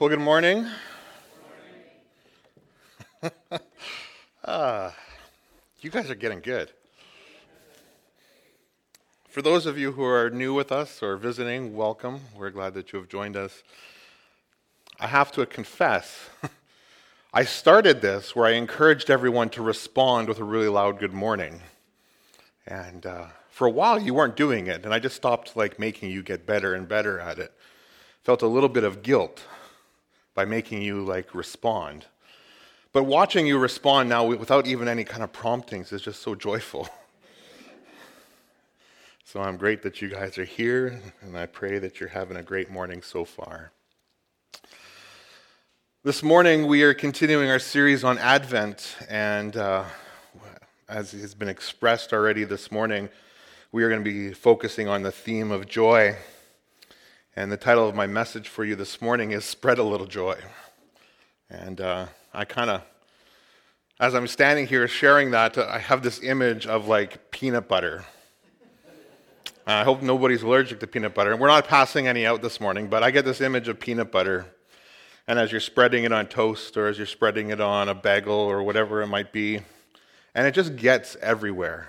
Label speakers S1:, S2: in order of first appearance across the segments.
S1: Well, good morning. You guys are getting good. For those of you who are new with us or visiting, welcome. We're glad that you have joined us. I have to confess, I started this where I encouraged everyone to respond with a really loud good morning. And for a while you weren't doing it, and I just stopped making you get better and better at it. Felt a little bit of guilt by making you respond. But watching you respond now without even any kind of promptings is just so joyful. So I'm great that you guys are here, and I pray that you're having a great morning so far. This morning we are continuing our series on Advent, and as has been expressed already this morning, we are going to be focusing on the theme of joy. And the title of my message for you this morning is Spread a Little Joy. And as I'm standing here sharing that, I have this image of peanut butter. I hope nobody's allergic to peanut butter. We're not passing any out this morning, but I get this image of peanut butter. And as you're spreading it on toast, or as you're spreading it on a bagel, or whatever it might be, and it just gets everywhere.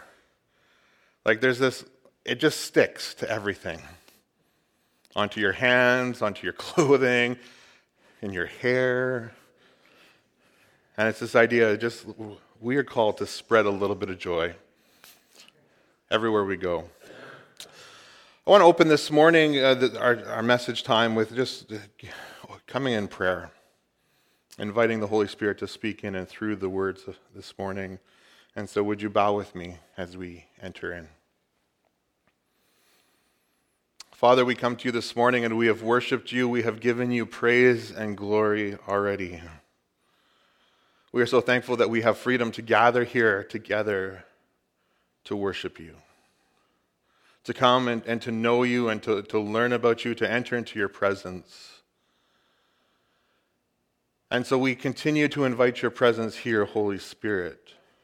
S1: It just sticks to everything. Onto your hands, onto your clothing, in your hair. And it's this idea, we are called to spread a little bit of joy everywhere we go. I want to open this morning, our message time, with just coming in prayer, inviting the Holy Spirit to speak in and through the words of this morning. And so would you bow with me as we enter in? Father, we come to you this morning and we have worshiped you. We have given you praise and glory already. We are so thankful that we have freedom to gather here together to worship you, to come and to know you and to learn about you, to enter into your presence. And so we continue to invite your presence here, Holy Spirit.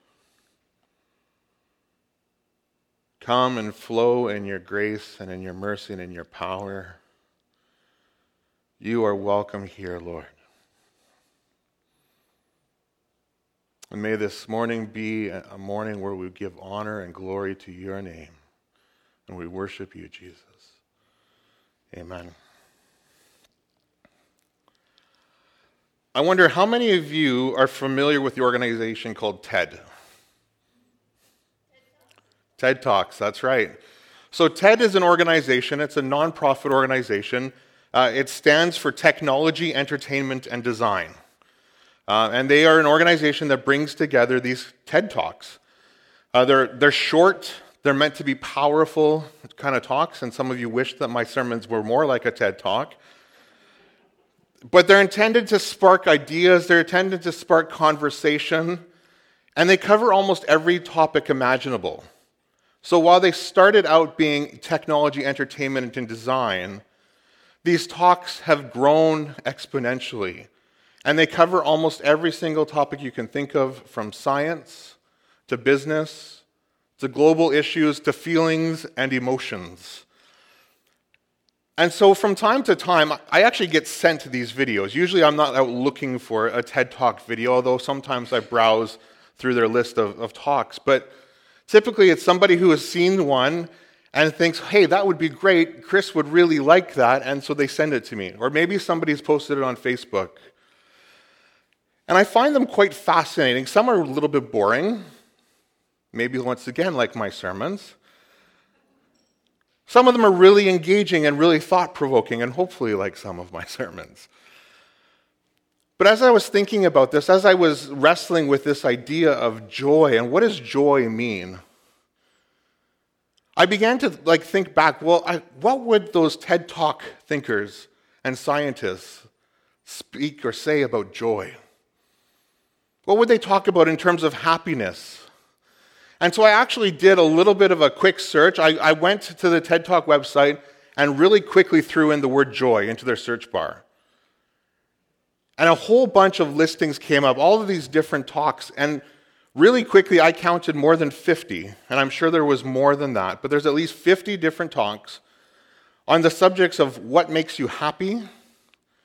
S1: Come and flow in your grace and in your mercy and in your power. You are welcome here, Lord. And may this morning be a morning where we give honor and glory to your name. And we worship you, Jesus. Amen. I wonder how many of you are familiar with the organization called TED? TED Talks, that's right. So TED is an organization, it's a nonprofit organization. It stands for Technology, Entertainment, and Design. And they are an organization that brings together these TED Talks. They're short, they're meant to be powerful kind of talks, and some of you wish that my sermons were more like a TED Talk. But they're intended to spark ideas, they're intended to spark conversation, and they cover almost every topic imaginable. So while they started out being technology, entertainment, and design, these talks have grown exponentially. And they cover almost every single topic you can think of, from science to business to global issues to feelings and emotions. And so from time to time, I actually get sent these videos. Usually I'm not out looking for a TED Talk video, although sometimes I browse through their list of talks. But typically, it's somebody who has seen one and thinks, hey, that would be great. Chris would really like that, and so they send it to me. Or maybe somebody's posted it on Facebook. And I find them quite fascinating. Some are a little bit boring, maybe once again like my sermons. Some of them are really engaging and really thought-provoking, and hopefully like some of my sermons. But as I was thinking about this, as I was wrestling with this idea of joy, and what does joy mean? I began to think back, what would those TED Talk thinkers and scientists speak or say about joy? What would they talk about in terms of happiness? And so I actually did a little bit of a quick search. I went to the TED Talk website and really quickly threw in the word joy into their search bar. And a whole bunch of listings came up, all of these different talks, and really quickly I counted more than 50, and I'm sure there was more than that, but there's at least 50 different talks on the subjects of what makes you happy,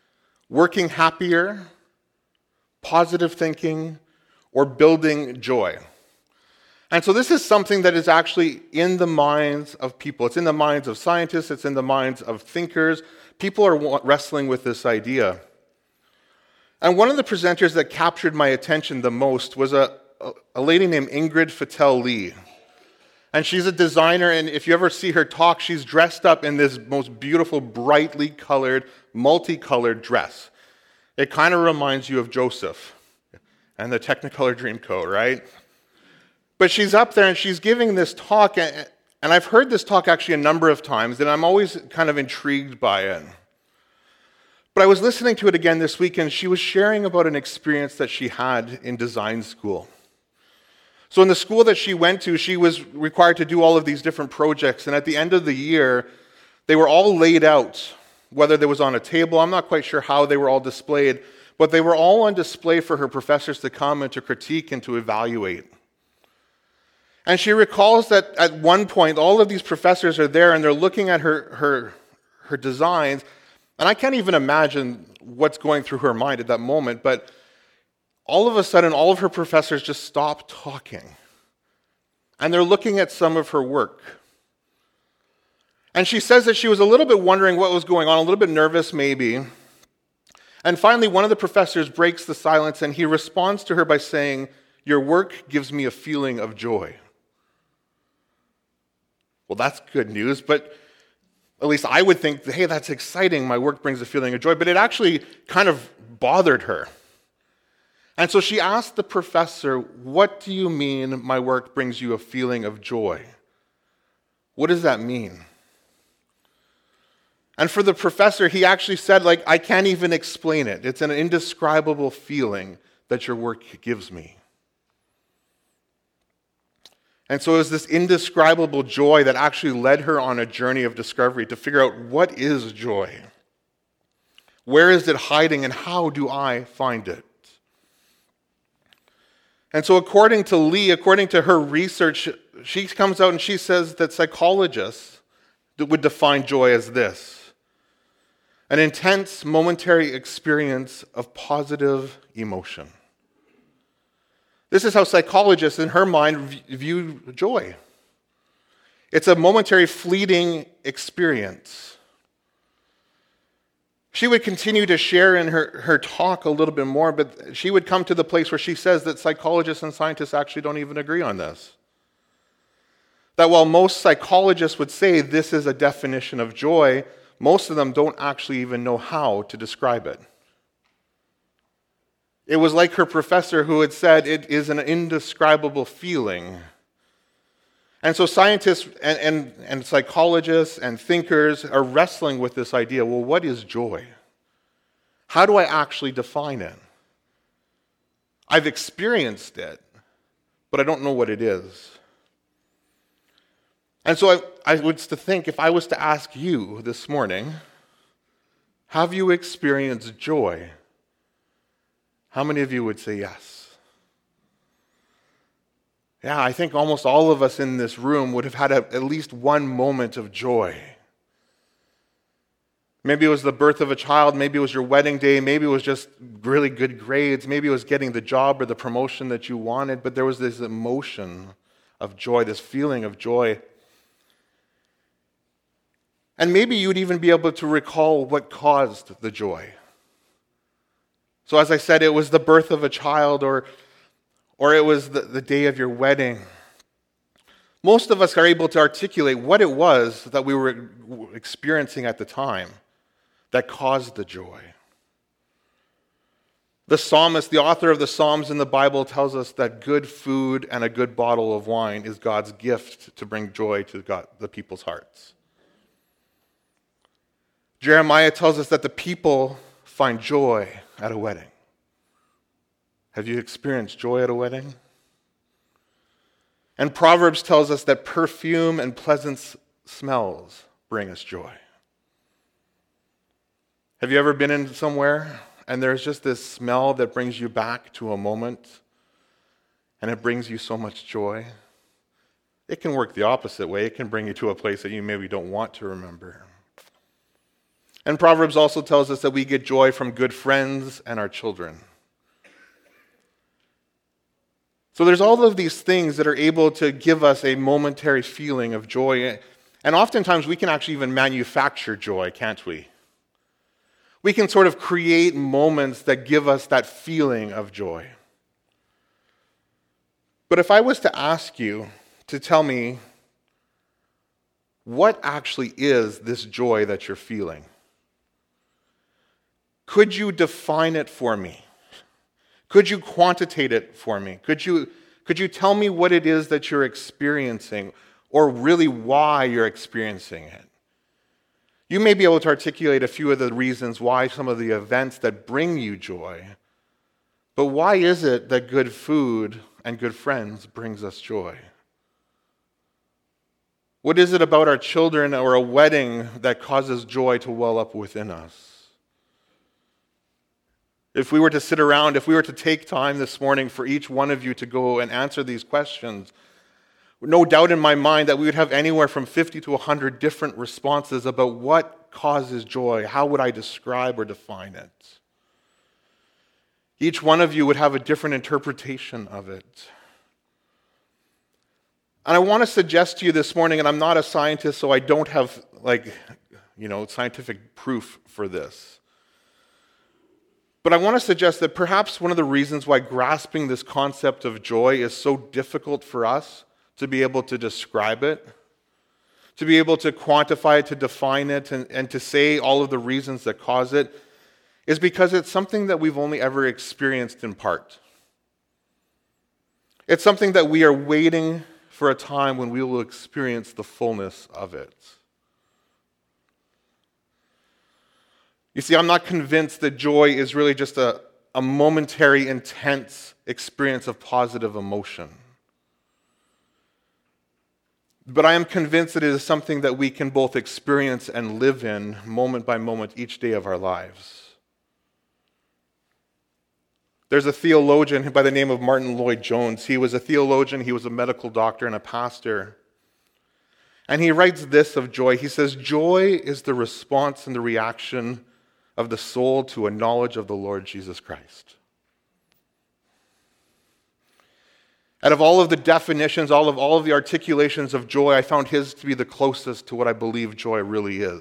S1: working happier, positive thinking, or building joy. And so this is something that is actually in the minds of people. It's in the minds of scientists. It's in the minds of thinkers. People are wrestling with this idea. And one of the presenters that captured my attention the most was a lady named Ingrid Fattel-Lee. And she's a designer, and if you ever see her talk, she's dressed up in this most beautiful, brightly colored, multicolored dress. It kind of reminds you of Joseph and the Technicolor Dreamcoat, right? But she's up there and she's giving this talk, and I've heard this talk actually a number of times, and I'm always kind of intrigued by it. But I was listening to it again this week, and she was sharing about an experience that she had in design school. So in the school that she went to, she was required to do all of these different projects, and at the end of the year, they were all laid out, whether they was on a table, I'm not quite sure how they were all displayed, but they were all on display for her professors to come and to critique and to evaluate. And she recalls that at one point, all of these professors are there, and they're looking at her designs, and I can't even imagine what's going through her mind at that moment, but all of a sudden, all of her professors just stop talking. And they're looking at some of her work. And she says that she was a little bit wondering what was going on, a little bit nervous maybe. And finally, one of the professors breaks the silence, and he responds to her by saying, "Your work gives me a feeling of joy." Well, that's good news, but at least I would think, hey, that's exciting. My work brings a feeling of joy. But it actually kind of bothered her. And so she asked the professor, "What do you mean my work brings you a feeling of joy? What does that mean?" And for the professor, he actually said, I can't even explain it. It's an indescribable feeling that your work gives me. And so it was this indescribable joy that actually led her on a journey of discovery to figure out what is joy? Where is it hiding, and how do I find it? And so according to Lee, according to her research, she comes out and she says that psychologists would define joy as this: an intense momentary experience of positive emotion. This is how psychologists, in her mind, view joy. It's a momentary, fleeting experience. She would continue to share in her talk a little bit more, but she would come to the place where she says that psychologists and scientists actually don't even agree on this. That while most psychologists would say this is a definition of joy, most of them don't actually even know how to describe it. It was like her professor who had said it is an indescribable feeling. And so scientists and psychologists and thinkers are wrestling with this idea, well, what is joy? How do I actually define it? I've experienced it, but I don't know what it is. And so I was to think, if I was to ask you this morning, have you experienced joy? How many of you would say yes? Yeah, I think almost all of us in this room would have had at least one moment of joy. Maybe it was the birth of a child, maybe it was your wedding day, maybe it was just really good grades, maybe it was getting the job or the promotion that you wanted, but there was this emotion of joy, this feeling of joy. And maybe you'd even be able to recall what caused the joy. So as I said, it was the birth of a child, or it was the day of your wedding. Most of us are able to articulate what it was that we were experiencing at the time that caused the joy. The psalmist, the author of the Psalms in the Bible, tells us that good food and a good bottle of wine is God's gift to bring joy to the people's hearts. Jeremiah tells us that the people find joy at a wedding. Have you experienced joy at a wedding? And Proverbs tells us that perfume and pleasant smells bring us joy. Have you ever been in somewhere and there's just this smell that brings you back to a moment and it brings you so much joy? It can work the opposite way. It can bring you to a place that you maybe don't want to remember. And Proverbs also tells us that we get joy from good friends and our children. So there's all of these things that are able to give us a momentary feeling of joy. And oftentimes we can actually even manufacture joy, can't we? We can sort of create moments that give us that feeling of joy. But if I was to ask you to tell me what actually is this joy that you're feeling, could you define it for me? Could you quantitate it for me? Could you tell me what it is that you're experiencing, or really why you're experiencing it? You may be able to articulate a few of the reasons why, some of the events that bring you joy, but why is it that good food and good friends brings us joy? What is it about our children or a wedding that causes joy to well up within us? If we were to sit around, if we were to take time this morning for each one of you to go and answer these questions, no doubt in my mind that we would have anywhere from 50 to 100 different responses about what causes joy. How would I describe or define it? Each one of you would have a different interpretation of it. And I want to suggest to you this morning, and I'm not a scientist, so I don't have scientific proof for this. But I want to suggest that perhaps one of the reasons why grasping this concept of joy is so difficult for us to be able to describe it, to be able to quantify it, to define it, and to say all of the reasons that cause it, is because it's something that we've only ever experienced in part. It's something that we are waiting for a time when we will experience the fullness of it. You see, I'm not convinced that joy is really just a momentary, intense experience of positive emotion. But I am convinced that it is something that we can both experience and live in moment by moment each day of our lives. There's a theologian by the name of Martin Lloyd-Jones. He was a theologian, he was a medical doctor and a pastor. And he writes this of joy. He says, "Joy is the response and the reaction of the soul to a knowledge of the Lord Jesus Christ." Out of all of the definitions, all of the articulations of joy, I found his to be the closest to what I believe joy really is.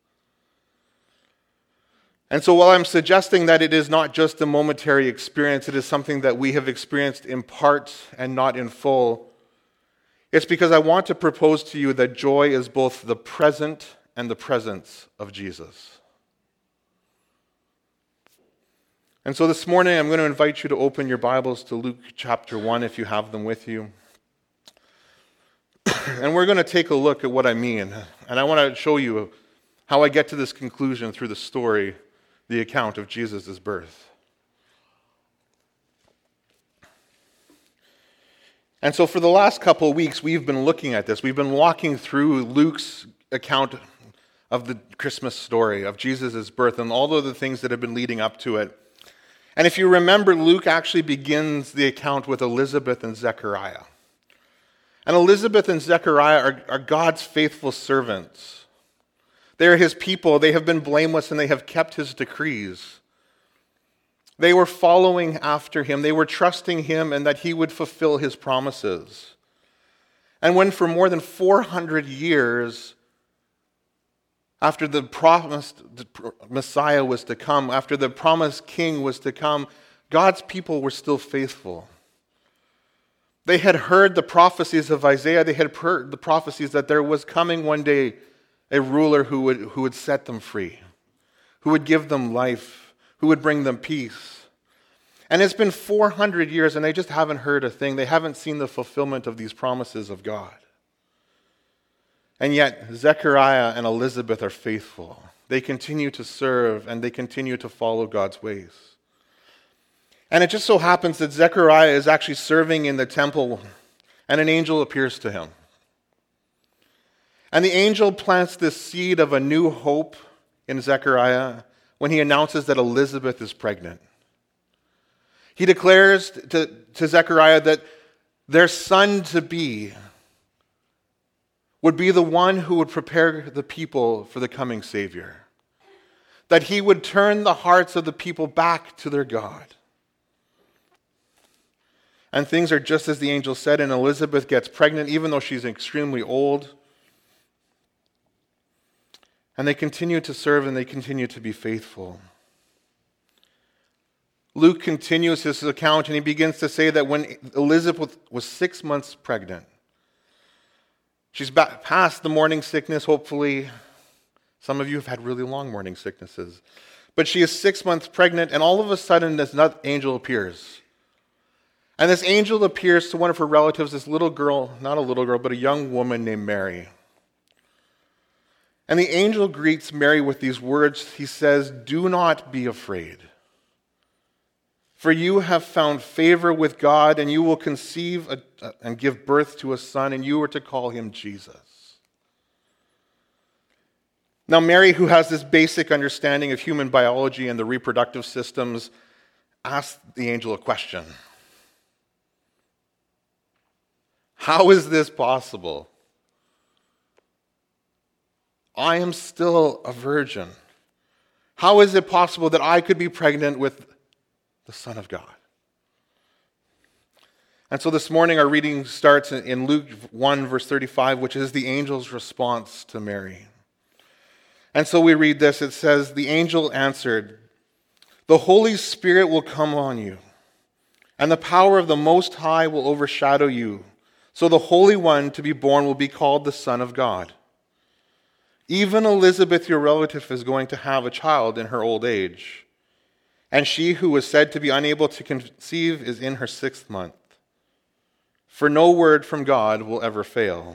S1: And so while I'm suggesting that it is not just a momentary experience, it is something that we have experienced in part and not in full, it's because I want to propose to you that joy is both the present and the presence of Jesus. And so this morning, I'm going to invite you to open your Bibles to Luke chapter 1, if you have them with you. And we're going to take a look at what I mean. And I want to show you how I get to this conclusion through the story, the account of Jesus' birth. And so for the last couple of weeks, we've been looking at this. We've been walking through Luke's account of the Christmas story, of Jesus' birth, and all of the things that have been leading up to it. And if you remember, Luke actually begins the account with Elizabeth and Zechariah. And Elizabeth and Zechariah are God's faithful servants. They are his people. They have been blameless and they have kept his decrees. They were following after him. They were trusting him and that he would fulfill his promises. And when for more than 400 years, after the promised Messiah was to come, after the promised king was to come, God's people were still faithful. They had heard the prophecies of Isaiah. They had heard the prophecies that there was coming one day a ruler who would set them free, who would give them life, who would bring them peace. And it's been 400 years and they just haven't heard a thing. They haven't seen the fulfillment of these promises of God. And yet, Zechariah and Elizabeth are faithful. They continue to serve and they continue to follow God's ways. And it just so happens that Zechariah is actually serving in the temple and an angel appears to him. And the angel plants this seed of a new hope in Zechariah when he announces that Elizabeth is pregnant. He declares to Zechariah that their son-to-be would be the one who would prepare the people for the coming Savior. that he would turn the hearts of the people back to their God. And things are just as the angel said, and Elizabeth gets pregnant, even though she's extremely old. And they continue to serve and they continue to be faithful. Luke continues his account and he begins to say that when Elizabeth was 6 months pregnant, she's past the morning sickness, hopefully. Some of you have had really long morning sicknesses. But she is 6 months pregnant, and all of a sudden this angel appears. And this angel appears to one of her relatives, this little girl, not a little girl, but a young woman named Mary. And the angel greets Mary with these words. He says, "Do not be afraid, for you have found favor with God, and you will conceive and give birth to a son, and you are to call him Jesus." Now, Mary, who has this basic understanding of human biology and the reproductive systems, asked the angel a question. How is this possible? I am still a virgin. How is it possible that I could be pregnant with the Son of God? And so this morning our reading starts in Luke 1, verse 35, which is the angel's response to Mary. And so we read this. It says, "The angel answered, 'The Holy Spirit will come on you, and the power of the Most High will overshadow you. So the Holy One to be born will be called the Son of God. Even Elizabeth, your relative, is going to have a child in her old age. And she who was said to be unable to conceive is in her 6th month. For no word from God will ever fail.'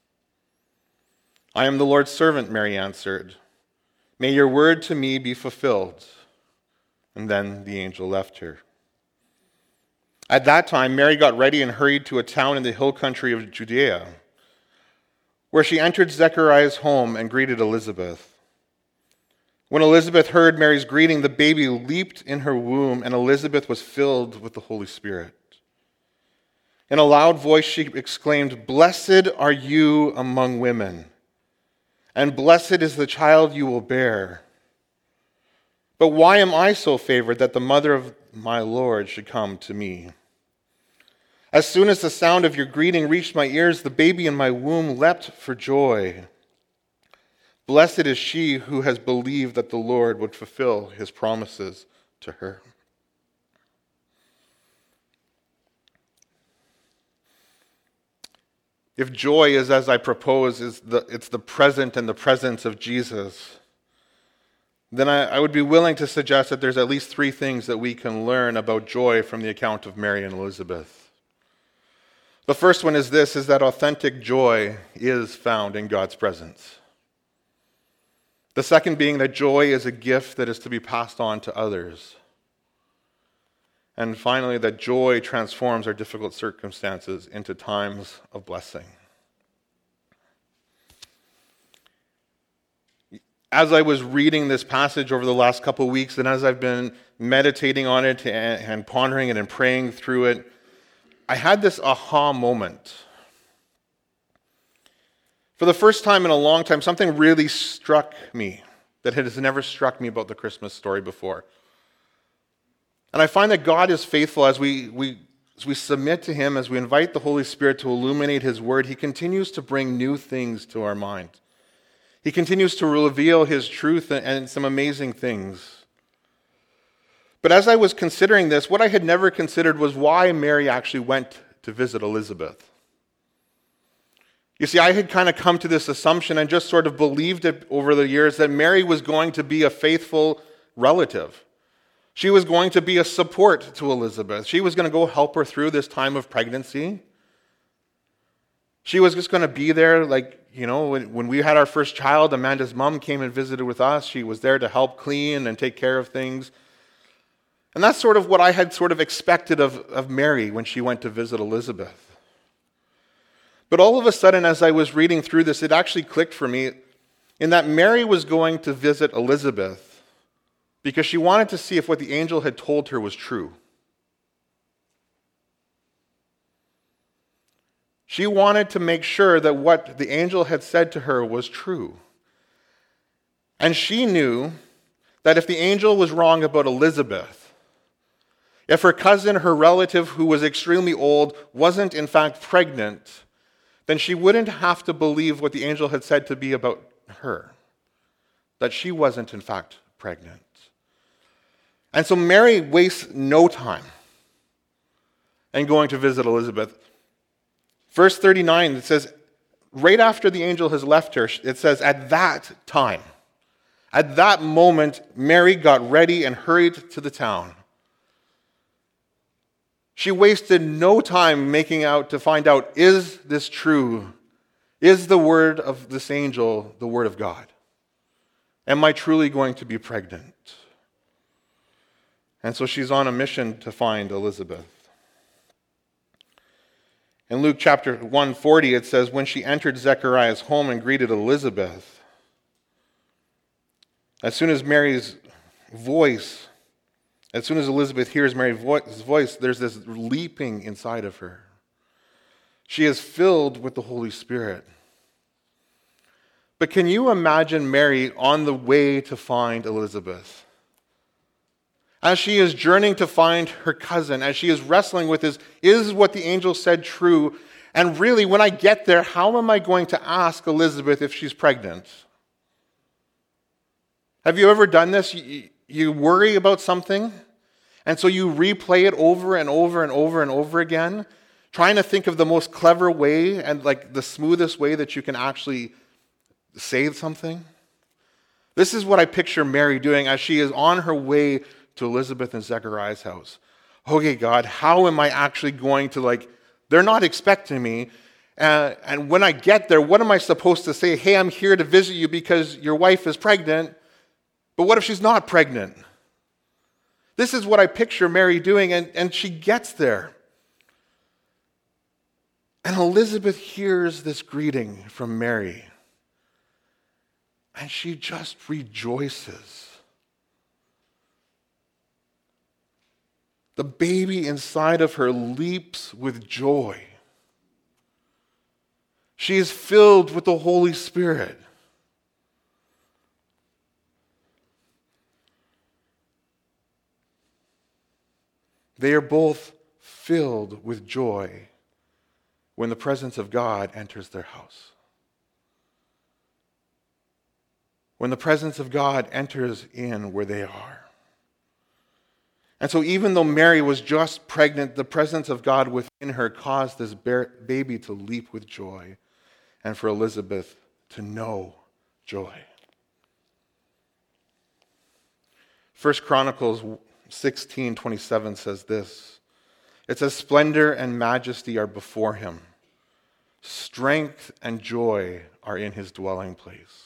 S1: 'I am the Lord's servant,' Mary answered. 'May your word to me be fulfilled.' And then the angel left her. At that time, Mary got ready and hurried to a town in the hill country of Judea, where she entered Zechariah's home and greeted Elizabeth. When Elizabeth heard Mary's greeting, the baby leaped in her womb, and Elizabeth was filled with the Holy Spirit. In a loud voice, she exclaimed, 'Blessed are you among women, and blessed is the child you will bear. But why am I so favored that the mother of my Lord should come to me? As soon as the sound of your greeting reached my ears, the baby in my womb leapt for joy. Blessed is she who has believed that the Lord would fulfill his promises to her.'" If joy is, as I propose, it's the present and the presence of Jesus, then I would be willing to suggest that there's at least 3 things that we can learn about joy from the account of Mary and Elizabeth. The first one is this, is that authentic joy is found in God's presence. The second being that joy is a gift that is to be passed on to others. And finally, that joy transforms our difficult circumstances into times of blessing. As I was reading this passage over the last couple of weeks, and as I've been meditating on it and pondering it and praying through it, I had this aha moment. For the first time in a long time, something really struck me that has never struck me about the Christmas story before. And I find that God is faithful as we submit to him, as we invite the Holy Spirit to illuminate his word. He continues to bring new things to our mind. He continues to reveal his truth and some amazing things. But as I was considering this, what I had never considered was why Mary actually went to visit Elizabeth. You see, I had kind of come to this assumption and just sort of believed it over the years that Mary was going to be a faithful relative. She was going to be a support to Elizabeth. She was going to go help her through this time of pregnancy. She was just going to be there, when we had our first child, Amanda's mom came and visited with us. She was there to help clean and take care of things. And that's sort of what I had sort of expected of Mary when she went to visit Elizabeth. But all of a sudden, as I was reading through this, it actually clicked for me in that Mary was going to visit Elizabeth because she wanted to see if what the angel had told her was true. She wanted to make sure that what the angel had said to her was true. And she knew that if the angel was wrong about Elizabeth, if her cousin, her relative who was extremely old, wasn't in fact pregnant, then she wouldn't have to believe what the angel had said to be about her, that she wasn't in fact pregnant. And so Mary wastes no time in going to visit Elizabeth. Verse 39, it says, right after the angel has left her, it says, at that time, at that moment, Mary got ready and hurried to the town. She wasted no time making out to find out, is this true? Is the word of this angel the word of God? Am I truly going to be pregnant? And so she's on a mission to find Elizabeth. In Luke chapter 1:40, it says, when she entered Zechariah's home and greeted Elizabeth, as soon as Elizabeth hears Mary's voice, there's this leaping inside of her. She is filled with the Holy Spirit. But can you imagine Mary on the way to find Elizabeth? As she is journeying to find her cousin, as she is wrestling with this, is what the angel said true? And really, when I get there, how am I going to ask Elizabeth if she's pregnant? Have you ever done this? You worry about something, and so you replay it over and over and over and over again, trying to think of the most clever way and like the smoothest way that you can actually say something. This is what I picture Mary doing as she is on her way to Elizabeth and Zechariah's house. Okay, God, how am I actually going to, they're not expecting me. And when I get there, what am I supposed to say? Hey, I'm here to visit you because your wife is pregnant. But what if she's not pregnant? This is what I picture Mary doing, and she gets there. And Elizabeth hears this greeting from Mary. And she just rejoices. The baby inside of her leaps with joy. She is filled with the Holy Spirit. They are both filled with joy when the presence of God enters their house. When the presence of God enters in where they are. And so even though Mary was just pregnant, the presence of God within her caused this baby to leap with joy and for Elizabeth to know joy. 1 Chronicles 16:27 says this. It says, splendor and majesty are before him. Strength and joy are in his dwelling place.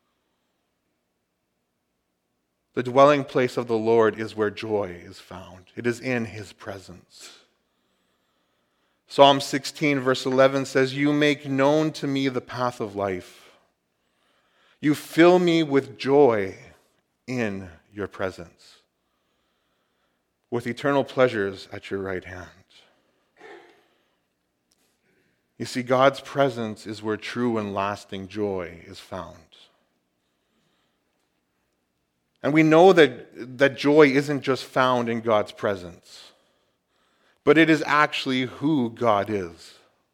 S1: The dwelling place of the Lord is where joy is found. It is in his presence. Psalm 16 verse 11 says, you make known to me the path of life. You fill me with joy in your presence, with eternal pleasures at your right hand. You see, God's presence is where true and lasting joy is found. And we know that joy isn't just found in God's presence, but it is actually who God is.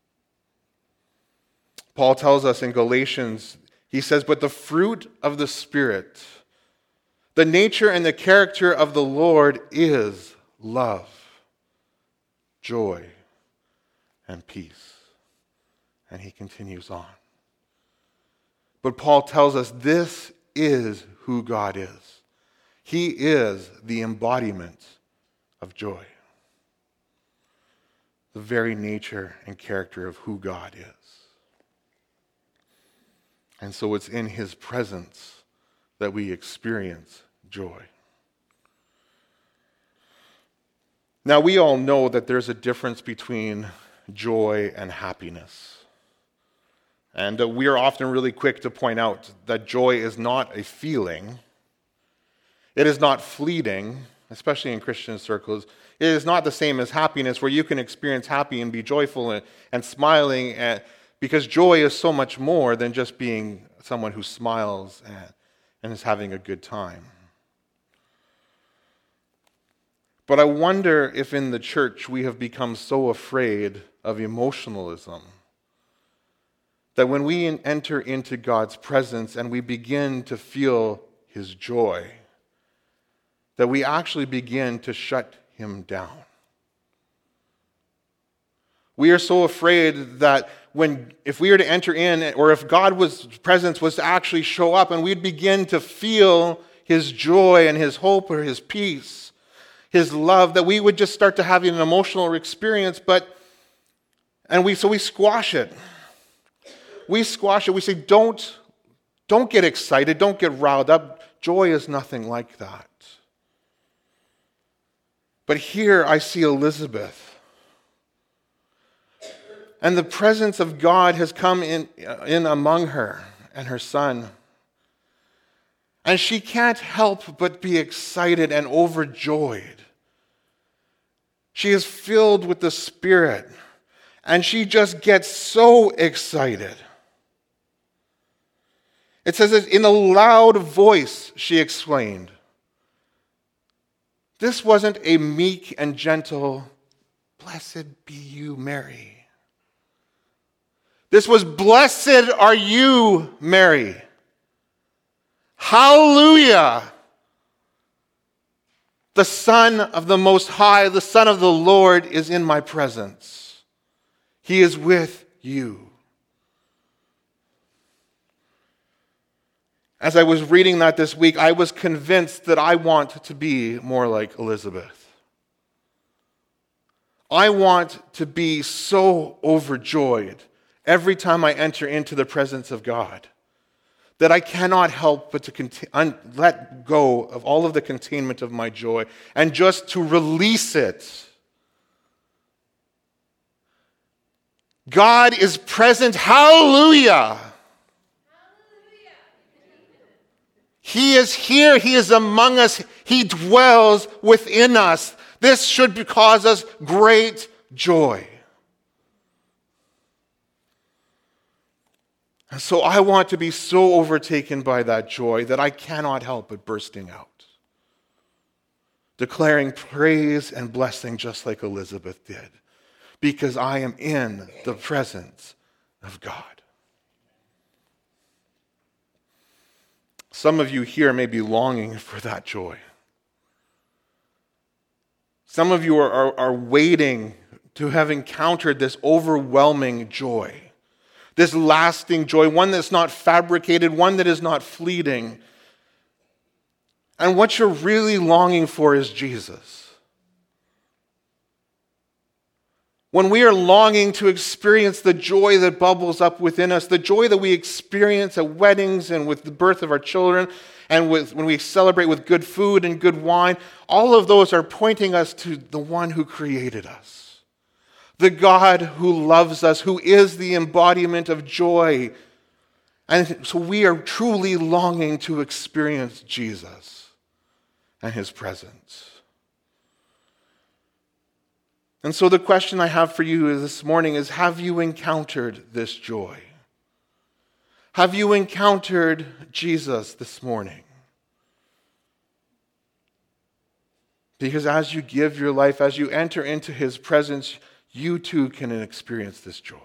S1: Paul tells us in Galatians, he says, but the fruit of the Spirit, the nature and the character of the Lord is love, joy, and peace. And he continues on. But Paul tells us this is who God is. He is the embodiment of joy. The very nature and character of who God is. And so it's in his presence that we experience joy. Now we all know that there's a difference between joy and happiness. And we are often really quick to point out that joy is not a feeling. It is not fleeting, especially in Christian circles. It is not the same as happiness, where you can experience happy and be joyful and smiling, because joy is so much more than just being someone who smiles and is having a good time. But I wonder if in the church we have become so afraid of emotionalism that when we enter into God's presence and we begin to feel his joy, that we actually begin to shut him down. We are so afraid that if we were to enter in, or if God's presence was to actually show up and we'd begin to feel his joy and his hope or his peace, his love, that we would just start to have an emotional experience, so we squash it. We squash it. We say, don't get excited. Don't get riled up. Joy is nothing like that. But here I see Elizabeth. And the presence of God has come in among her and her son. And she can't help but be excited and overjoyed. She is filled with the Spirit. And she just gets so excited. It says that in a loud voice, she explained. This wasn't a meek and gentle, "Blessed be you, Mary." This was, "Blessed are you, Mary. Hallelujah. The Son of the Most High, the Son of the Lord is in my presence. He is with you." As I was reading that this week, I was convinced that I want to be more like Elizabeth. I want to be so overjoyed every time I enter into the presence of God that I cannot help but to let go of all of the containment of my joy and just to release it. God is present. Hallelujah. He is here. He is among us. He dwells within us. This should cause us great joy. And so I want to be so overtaken by that joy that I cannot help but bursting out, declaring praise and blessing just like Elizabeth did, because I am in the presence of God. Some of you here may be longing for that joy. Some of you are waiting to have encountered this overwhelming joy, this lasting joy, one that's not fabricated, one that is not fleeting. And what you're really longing for is Jesus. When we are longing to experience the joy that bubbles up within us, the joy that we experience at weddings and with the birth of our children, and when we celebrate with good food and good wine, all of those are pointing us to the one who created us, the God who loves us, who is the embodiment of joy. And so we are truly longing to experience Jesus and his presence. And so the question I have for you this morning is, have you encountered this joy? Have you encountered Jesus this morning? Because as you give your life, as you enter into his presence, you too can experience this joy.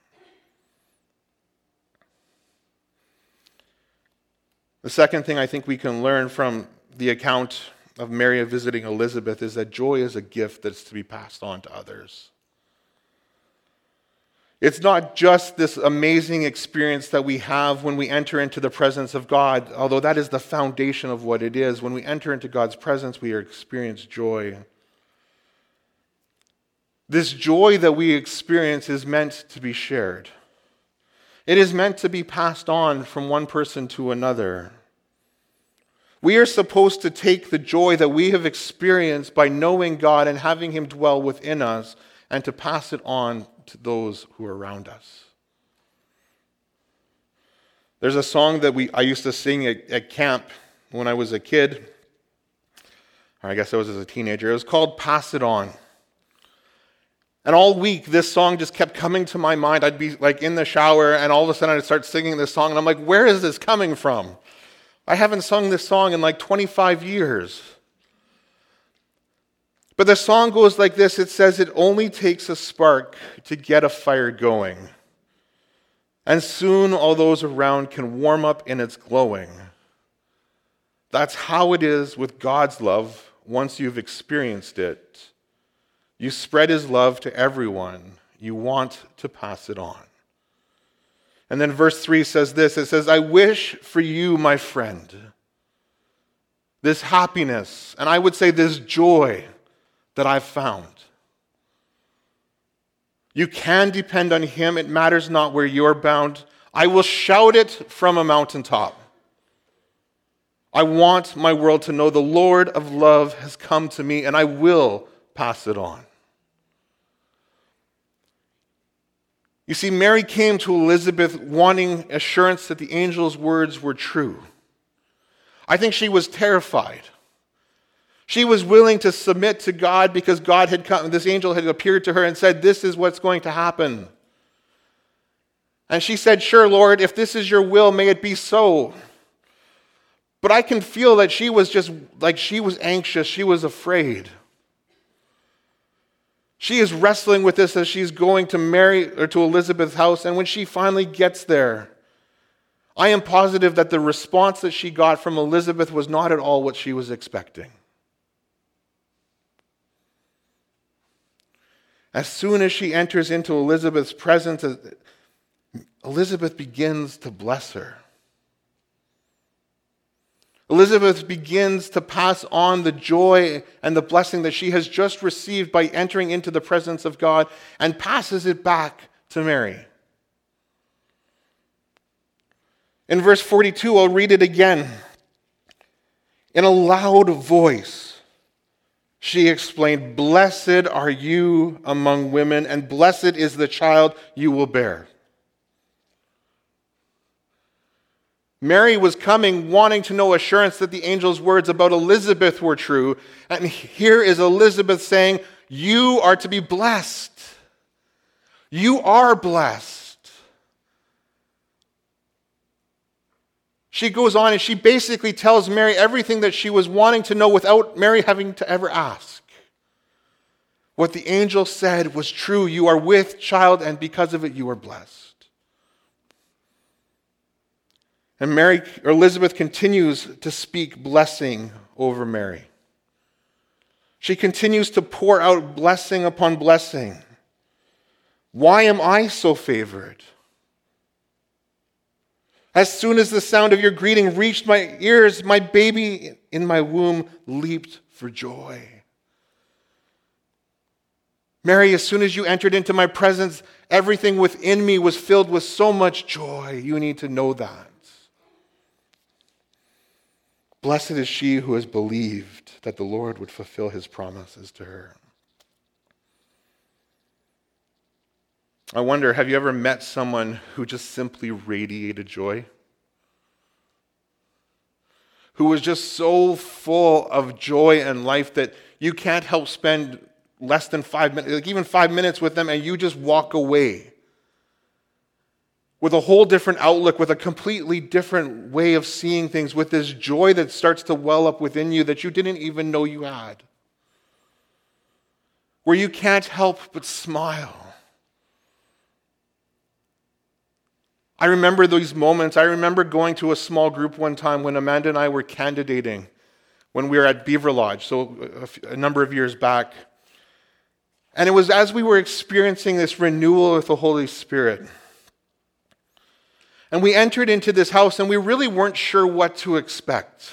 S1: The second thing I think we can learn from the account of Mary visiting Elizabeth is that joy is a gift that's to be passed on to others. It's not just this amazing experience that we have when we enter into the presence of God, although that is the foundation of what it is. When we enter into God's presence, we experience joy. This joy that we experience is meant to be shared. It is meant to be passed on from one person to another. We are supposed to take the joy that we have experienced by knowing God and having him dwell within us and to pass it on to those who are around us. There's a song that I used to sing at camp when I was a kid, or I guess I was as a teenager. It was called "Pass It On." And all week, this song just kept coming to my mind. I'd be like in the shower, and all of a sudden I'd start singing this song, and I'm like, where is this coming from? I haven't sung this song in like 25 years. But the song goes like this. It says, it only takes a spark to get a fire going. And soon all those around can warm up in its glowing. That's how it is with God's love once you've experienced it. You spread his love to everyone. You want to pass it on. And then verse 3 says this. It says, I wish for you, my friend, this happiness, and I would say this joy that I've found. You can depend on him. It matters not where you're bound. I will shout it from a mountaintop. I want my world to know the Lord of love has come to me, and I will pass it on. You see, Mary came to Elizabeth wanting assurance that the angel's words were true. I think she was terrified. She was willing to submit to God because God had come, this angel had appeared to her and said, this is what's going to happen. And she said, sure, Lord, if this is your will, may it be so. But I can feel that she was just like she was anxious, she was afraid. She is wrestling with this as she's going to Mary or to Elizabeth's house, and when she finally gets there, I am positive that the response that she got from Elizabeth was not at all what she was expecting. As soon as she enters into Elizabeth's presence, Elizabeth begins to bless her. Elizabeth begins to pass on the joy and the blessing that she has just received by entering into the presence of God and passes it back to Mary. In verse 42, I'll read it again. In a loud voice, she explained, blessed are you among women, and blessed is the child you will bear. Mary was coming wanting to know assurance that the angel's words about Elizabeth were true. And here is Elizabeth saying, you are to be blessed. You are blessed. She goes on and she basically tells Mary everything that she was wanting to know without Mary having to ever ask. What the angel said was true. You are with child, and because of it, you are blessed. And Elizabeth continues to speak blessing over Mary. She continues to pour out blessing upon blessing. Why am I so favored? As soon as the sound of your greeting reached my ears, my baby in my womb leaped for joy. Mary, as soon as you entered into my presence, everything within me was filled with so much joy. You need to know that. Blessed is she who has believed that the Lord would fulfill his promises to her. I wonder, have you ever met someone who just simply radiated joy? Who was just so full of joy and life that you can't help spend less than 5 minutes, like even 5 minutes with them, and you just walk away with a whole different outlook, with a completely different way of seeing things, with this joy that starts to well up within you that you didn't even know you had. Where you can't help but smile. I remember these moments. I remember going to a small group one time when Amanda and I were candidating when we were at Beaver Lodge, so a number of years back. And it was as we were experiencing this renewal with the Holy Spirit. And we entered into this house and we really weren't sure what to expect.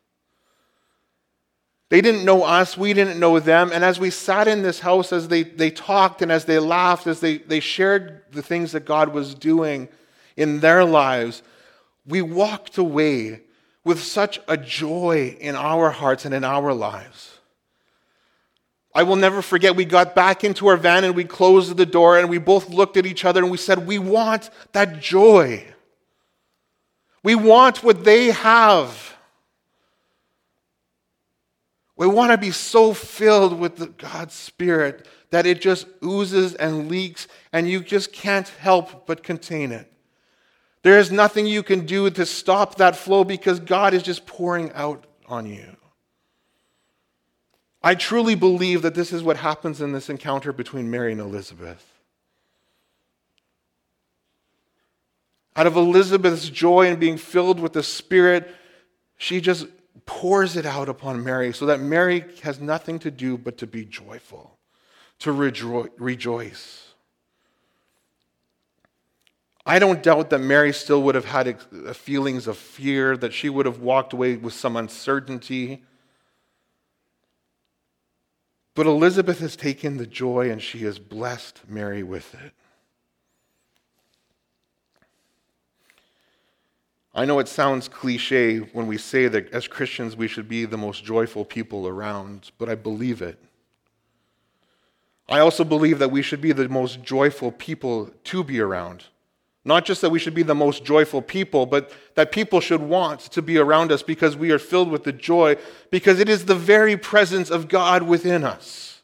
S1: They didn't know us, we didn't know them. And as we sat in this house, as they talked and as they laughed, as they shared the things that God was doing in their lives, we walked away with such a joy in our hearts and in our lives. I will never forget, we got back into our van and we closed the door and we both looked at each other and we said, we want that joy. We want what they have. We want to be so filled with God's Spirit that it just oozes and leaks and you just can't help but contain it. There is nothing you can do to stop that flow because God is just pouring out on you. I truly believe that this is what happens in this encounter between Mary and Elizabeth. Out of Elizabeth's joy and being filled with the Spirit, she just pours it out upon Mary so that Mary has nothing to do but to be joyful, to rejoice. I don't doubt that Mary still would have had feelings of fear, that she would have walked away with some uncertainty. But Elizabeth has taken the joy and she has blessed Mary with it. I know it sounds cliche when we say that as Christians we should be the most joyful people around, but I believe it. I also believe that we should be the most joyful people to be around. Not just that we should be the most joyful people, but that people should want to be around us because we are filled with the joy, because it is the very presence of God within us.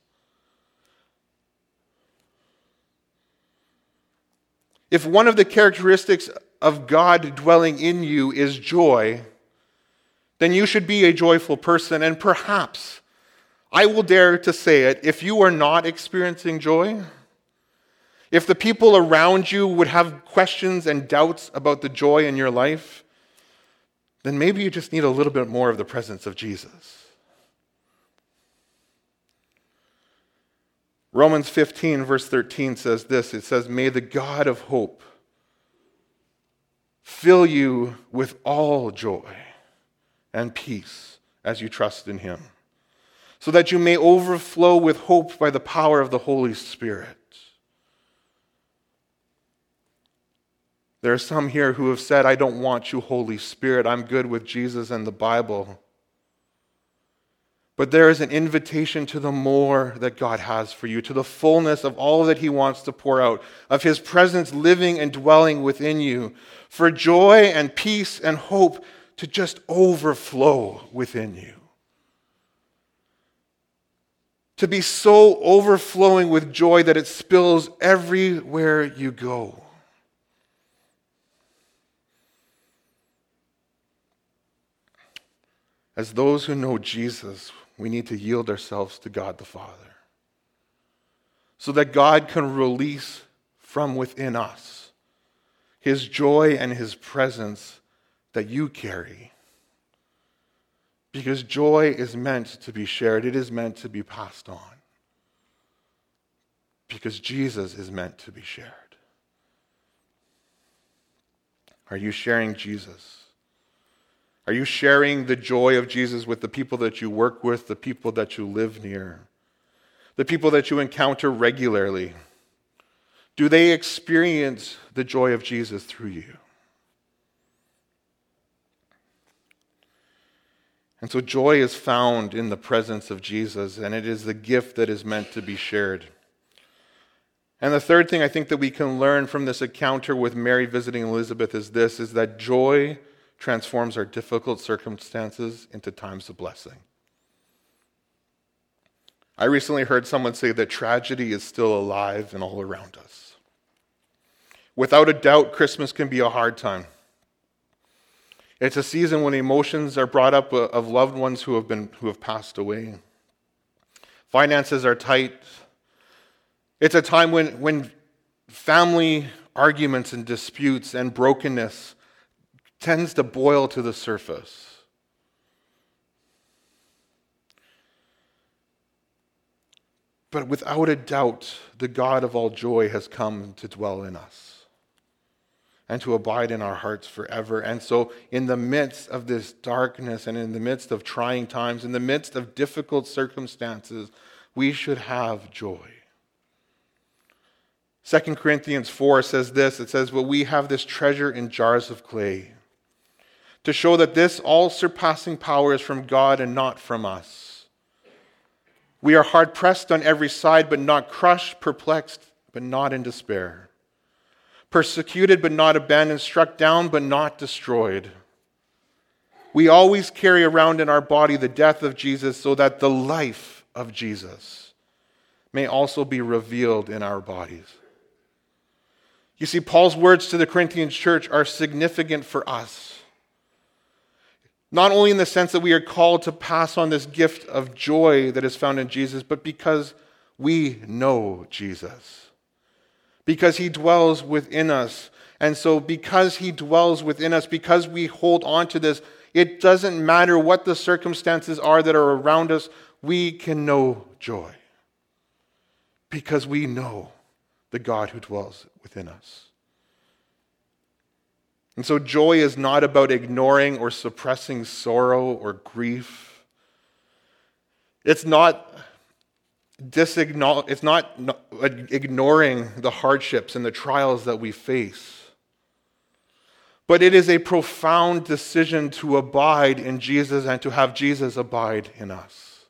S1: If one of the characteristics of God dwelling in you is joy, then you should be a joyful person. And perhaps, I will dare to say it, if you are not experiencing joy, if the people around you would have questions and doubts about the joy in your life, then maybe you just need a little bit more of the presence of Jesus. Romans 15, verse 13 says this. It says, "May the God of hope fill you with all joy and peace as you trust in him, so that you may overflow with hope by the power of the Holy Spirit." There are some here who have said, "I don't want you, Holy Spirit. I'm good with Jesus and the Bible." But there is an invitation to the more that God has for you, to the fullness of all that he wants to pour out, of his presence living and dwelling within you, for joy and peace and hope to just overflow within you. To be so overflowing with joy that it spills everywhere you go. As those who know Jesus, we need to yield ourselves to God the Father, so that God can release from within us his joy and his presence that you carry. Because joy is meant to be shared. It is meant to be passed on. Because Jesus is meant to be shared. Are you sharing Jesus? Are you sharing the joy of Jesus with the people that you work with, the people that you live near, the people that you encounter regularly? Do they experience the joy of Jesus through you? And so joy is found in the presence of Jesus, and it is the gift that is meant to be shared. And the third thing I think that we can learn from this encounter with Mary visiting Elizabeth is this, is that joy transforms our difficult circumstances into times of blessing. I recently heard someone say that tragedy is still alive and all around us. Without a doubt, Christmas can be a hard time. It's a season when emotions are brought up of loved ones who have passed away. Finances are tight. It's a time when family arguments and disputes and brokenness tends to boil to the surface. But without a doubt, the God of all joy has come to dwell in us and to abide in our hearts forever. And so in the midst of this darkness and in the midst of trying times, in the midst of difficult circumstances, we should have joy. 2 Corinthians 4 says this, it says, "But we have this treasure in jars of clay, to show that this all-surpassing power is from God and not from us. We are hard-pressed on every side, but not crushed, perplexed, but not in despair, persecuted, but not abandoned, struck down, but not destroyed. We always carry around in our body the death of Jesus, so that the life of Jesus may also be revealed in our bodies." You see, Paul's words to the Corinthian church are significant for us. Not only in the sense that we are called to pass on this gift of joy that is found in Jesus, but because we know Jesus. Because he dwells within us. And so because he dwells within us, because we hold on to this, it doesn't matter what the circumstances are that are around us, we can know joy. Because we know the God who dwells within us. And so joy is not about ignoring or suppressing sorrow or grief. It's not ignoring the hardships and the trials that we face. But it is a profound decision to abide in Jesus and to have Jesus abide in us.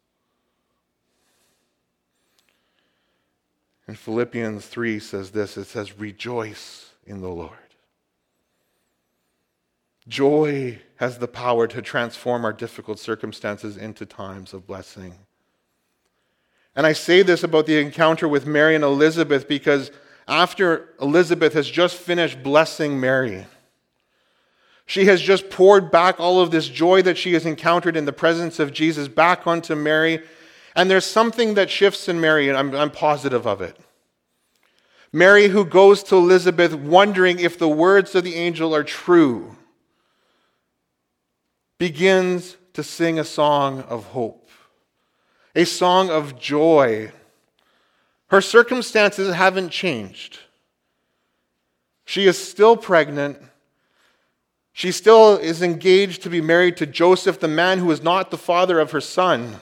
S1: And Philippians 3 says this, it says, rejoice in the Lord. Joy has the power to transform our difficult circumstances into times of blessing. And I say this about the encounter with Mary and Elizabeth because after Elizabeth has just finished blessing Mary, she has just poured back all of this joy that she has encountered in the presence of Jesus back onto Mary. And there's something that shifts in Mary, and I'm positive of it. Mary, who goes to Elizabeth wondering if the words of the angel are true, begins to sing a song of hope, a song of joy. Her circumstances haven't changed. She is still pregnant. She still is engaged to be married to Joseph, the man who is not the father of her son.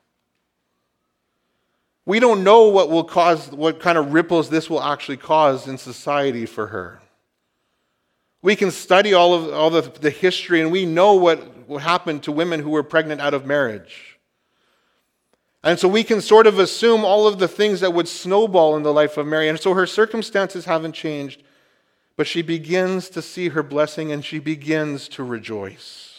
S1: We don't know what kind of ripples this will actually cause in society for her. We can study all the history, and we know what happened to women who were pregnant out of marriage. And so we can sort of assume all of the things that would snowball in the life of Mary. And so her circumstances haven't changed, but she begins to see her blessing and she begins to rejoice.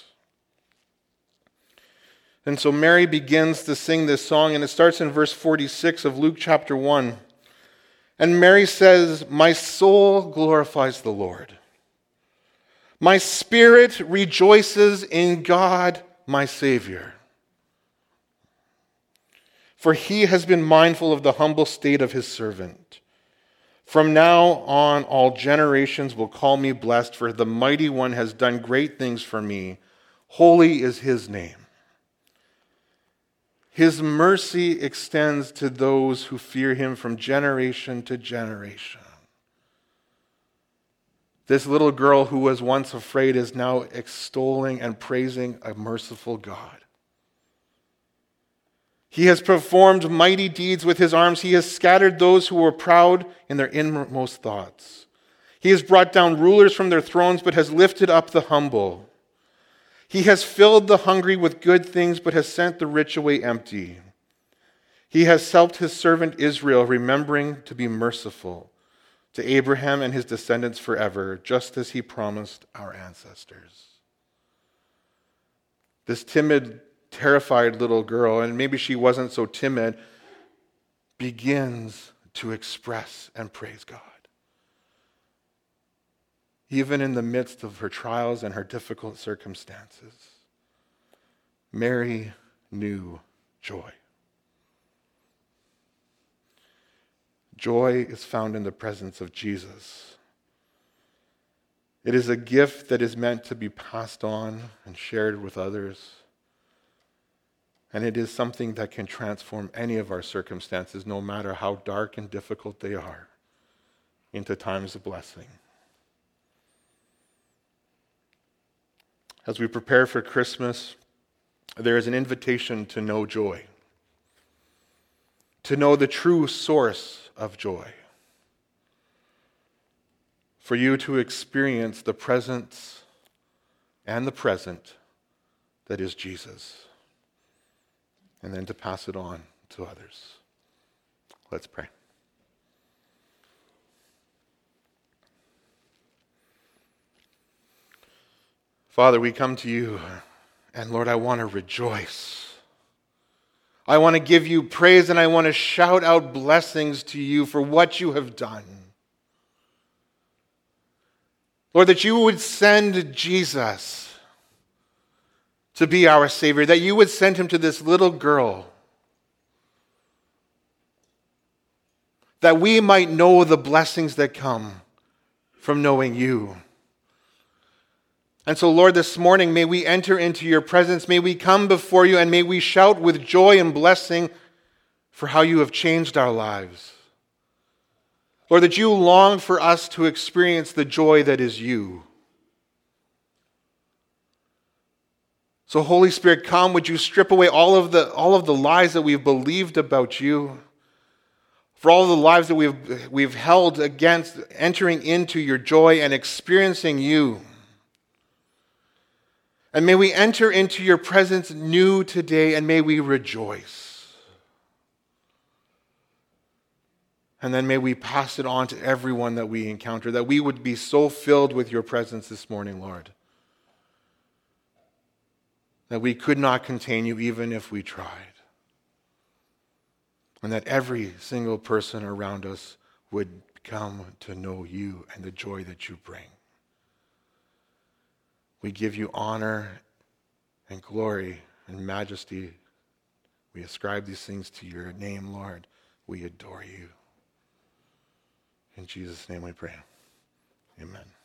S1: And so Mary begins to sing this song, and it starts in verse 46 of Luke chapter 1. And Mary says, "My soul glorifies the Lord. My spirit rejoices in God, my Savior. For he has been mindful of the humble state of his servant. From now on, all generations will call me blessed, for the Mighty One has done great things for me. Holy is his name. His mercy extends to those who fear him from generation to generation." This little girl who was once afraid is now extolling and praising a merciful God. He has performed mighty deeds with his arms. He has scattered those who were proud in their innermost thoughts. He has brought down rulers from their thrones, but has lifted up the humble. He has filled the hungry with good things, but has sent the rich away empty. He has helped his servant Israel, remembering to be merciful to Abraham and his descendants forever, just as he promised our ancestors. This timid, terrified little girl, and maybe she wasn't so timid, begins to express and praise God. Even in the midst of her trials and her difficult circumstances, Mary knew joy. Joy is found in the presence of Jesus. It is a gift that is meant to be passed on and shared with others. And it is something that can transform any of our circumstances, no matter how dark and difficult they are, into times of blessing. As we prepare for Christmas, there is an invitation to know joy, to know the true source of joy, for you to experience the presence and the present that is Jesus, and then to pass it on to others. Let's pray. Father, we come to you, and Lord, I want to rejoice. I want to give you praise, and I want to shout out blessings to you for what you have done. Lord, that you would send Jesus to be our Savior, that you would send him to this little girl, that we might know the blessings that come from knowing you. And so, Lord, this morning, may we enter into your presence, may we come before you, and may we shout with joy and blessing for how you have changed our lives. Lord, that you long for us to experience the joy that is you. So, Holy Spirit, come, would you strip away all of the lies that we've believed about you, for all of the lives that we've held against entering into your joy and experiencing you. And may we enter into your presence new today, and may we rejoice. And then may we pass it on to everyone that we encounter, that we would be so filled with your presence this morning, Lord, that we could not contain you even if we tried. And that every single person around us would come to know you and the joy that you bring. We give you honor and glory and majesty. We ascribe these things to your name, Lord. We adore you. In Jesus' name we pray. Amen.